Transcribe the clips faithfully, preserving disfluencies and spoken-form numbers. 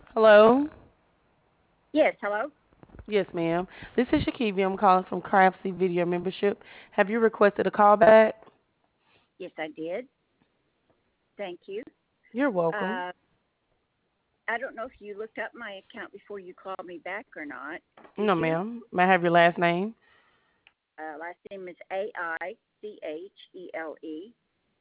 Hello? Yes, hello? Yes, ma'am. This is Shakivia. I'm calling from Craftsy Video Membership. Have you requested a call back? Yes, I did. Thank you. You're welcome. Uh, I don't know if you looked up my account before you called me back or not. Did No, you? ma'am. May I have your last name Uh, last name is A I C H E L E,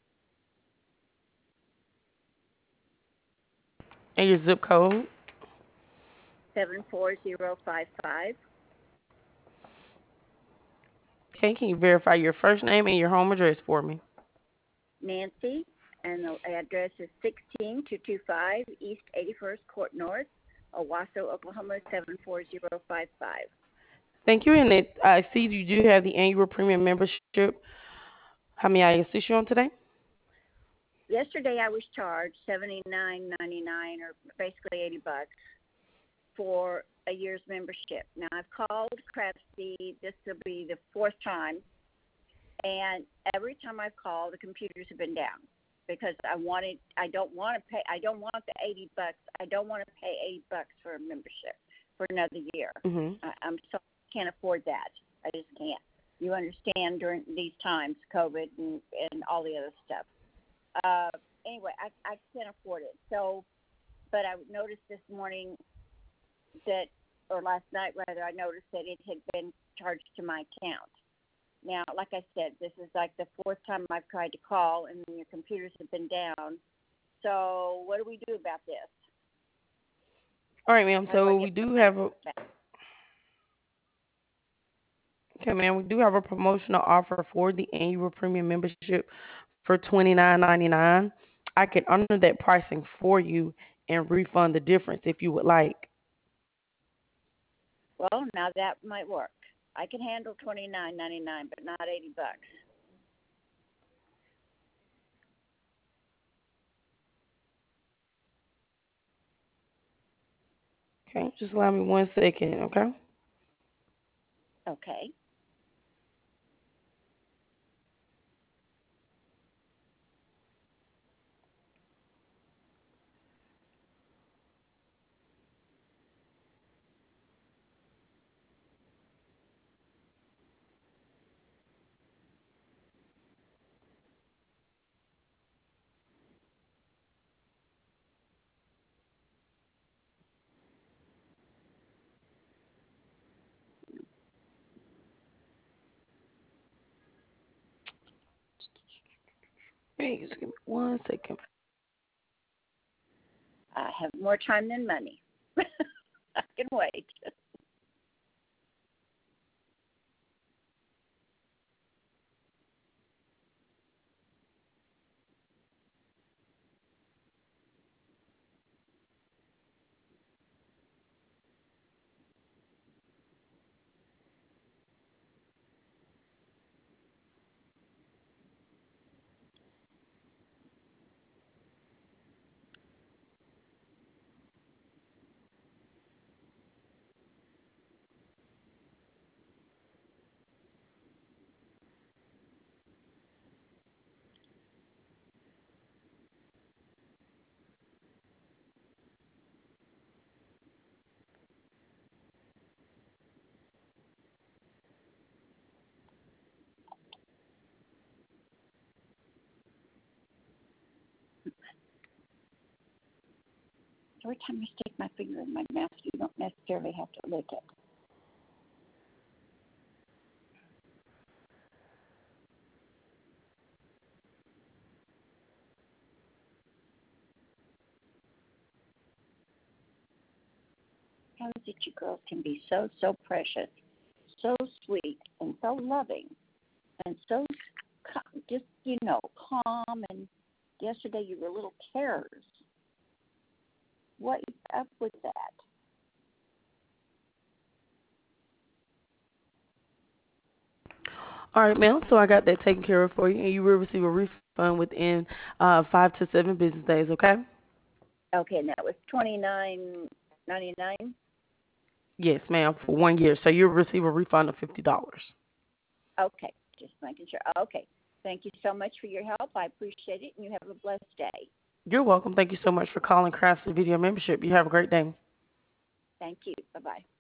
and your zip code? seven four zero five five. Okay, can you verify your first name and your home address for me? Nancy, and the address is sixteen two twenty-five East eighty-first Court North, Owasso, Oklahoma, seven four zero five five. Thank you. And it, I see you do have the annual premium membership. How may I assist you on today? Yesterday I was charged seventy-nine ninety-nine, or basically eighty bucks, for a year's membership. Now I've called Craftsy. This will be the fourth time, and every time I've called, the computers have been down because I wanted. I don't want to pay. I don't want the eighty bucks. I don't want to pay eighty bucks for a membership for another year. Mhm. I, I'm so can't afford that. I just can't. You understand during these times, COVID and and all the other stuff. Uh, anyway, I I can't afford it. So, but I noticed this morning that, or last night rather, I noticed that it had been charged to my account. Now, like I said, this is like the fourth time I've tried to call, and your computers have been down. So, what do we do about this? All right, ma'am. How do I So we get do my money have a back? okay, ma'am. We do have a promotional offer for the annual premium membership for twenty nine ninety nine. I can honor that pricing for you and refund the difference if you would like. Well, now that might work. I can handle twenty nine ninety nine, but not eighty bucks. Okay, just allow me one second, okay? Okay. Hey, just give me one second. I have more time than money. I can wait. Every time I stick my finger in my mouth, you don't necessarily have to lick it. How is it you girls can be so, so precious, so sweet, and so loving, and so just, you know, calm, and yesterday you were little terrors. What is up with that? All right, ma'am. So I got that taken care of for you, and you will receive a refund within uh, five to seven business days. Okay? Okay, and that was twenty nine ninety nine. Yes, ma'am. For one year, so you'll receive a refund of fifty dollars. Okay, just making sure. Okay, thank you so much for your help. I appreciate it, and you have a blessed day. You're welcome. Thank you so much for calling Craftsy Video Membership. You have a great day. Thank you. Bye bye.